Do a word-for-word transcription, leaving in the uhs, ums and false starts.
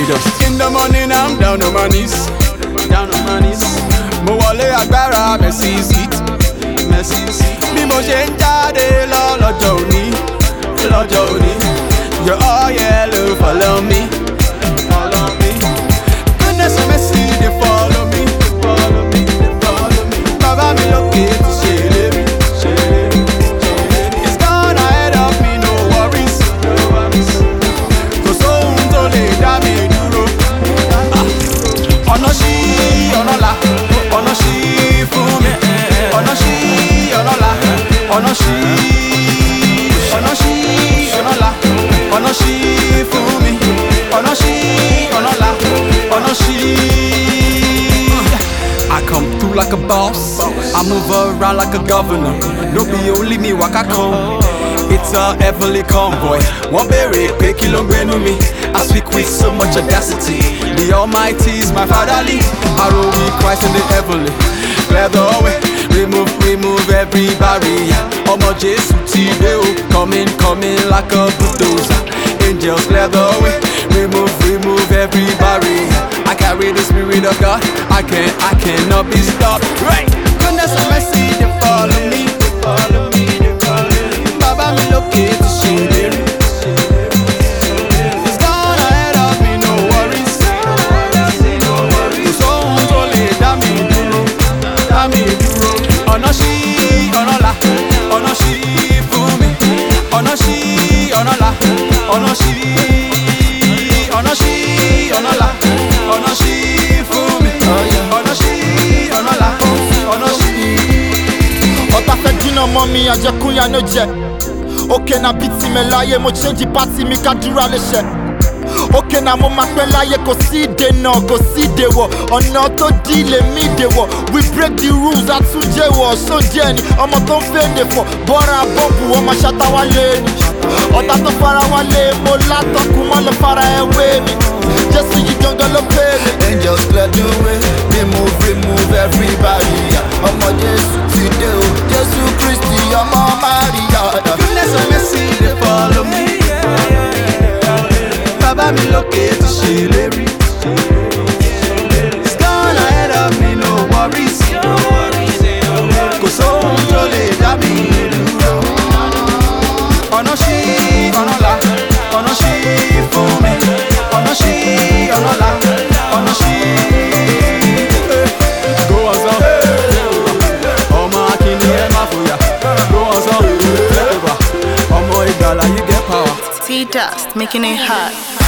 angels. In the morning I'm down on my knees, down on my knees. Mo wọlé agbára Mercy seat, Mercy seat. Bí mo ṣe ń jáde lọ lọ́jọ́ òní, lọ́jọ́ òní. Your all yellow follow me, follow me. Goodness and mercy they follow me, follow me, they follow me. Bàbá mi lókè ti ṣe ìlérí, ṣe ìlérí, ṣe ìlérí. It's gone ahead of me, no worries, no worries. Kò sóhun tó lè dá mi dúró. Ọ̀nà ṣí ọ̀nà là, ọ̀nà ṣí fún mi. Ọ̀nà ṣí ọ̀nà là, ọ̀nà ṣí, ọ̀nà ṣí ọ̀nà là. Ọ̀nà ṣí fún mi, ọ̀nà ṣí ọ̀nà là, ọ̀nà ṣí. I come through like a boss, I move around like a governor. No be only me waka come, it's a heavenly convoy. Wọ́n béèrè pé kí ló ń gbénú mi, I speak with so much audacity. The Almighty is my fatherly, I roll with Christ in the heavenly. Clear the way, remove, remove every barrier. Ọmọ Jésù ti dé o, coming, coming like a bulldozer. Angels clear the way, remove, remove every barrier. I carry the spirit of God, I can't, I cannot be stopped. Right, goodness and mercy they follow me, they follow me, they follow me. Bàbá mi lókè ti ṣe ìlérí. It's gone ahead of me, no worries. Kò sóhun tó lè dá mi dúró, dá mi dúró. Ọ̀nà ṣí ọ̀nà là, ọ̀nà ṣí fún mi. Ọ̀nà ṣí ọ̀nà là, ọ̀nà ṣí, ọ̀nà ṣí ọ̀nà là, ọ̀nà ṣí fún mi. Ọ̀nà ṣí ọ̀nà là, ọ̀nà ṣí. Ọ̀tá fẹ́ dínà mọ́ mi, àjẹkúnya ló jẹ. Òkè na bíi tìmẹ̀ láyé, mo change pátì mi kádúrà lè ṣẹ. Òkè na mo máa pẹ́ láyé, kò sí ìdènà, kò sí ìdèwọ̀. Ọ̀nà tó dí lèmi ìdèwọ̀. We break the rules, àtúnjẹwọ̀. Sójẹ́ ni ọmọ tó ń fèdè fọ̀. Bọ́ra bọ́ọ̀bù, wọ́n máa ṣàtà wálé ni. Ọ̀tá tó fara wálé, mo látọ̀kùn mọ́ lọ fara ẹ̀wé mi. Jésù yìí gangan ló pè mí. Angels clear the way, remove, remove every barrier. Ọmọ Jésù ti dé o, Jésù Kristi ọmọ Maria. Goodness and mercy they follow me. Bàbá mi lókè ti ṣe ìlérí. It's gone ahead of me, no worries. Kò sóhun tó lè dá mi dúró. Ọ̀nà ṣí ọ̀nà là, ọ̀nà ṣí fún mi. Ọ̀nà ṣí ọ̀nà là, ọ̀nà ṣí. Go on son, ọmọ akíní ẹ má fòyà. Go on son, ọmọ ìgbàlà you get power. T-Dust, making it hot.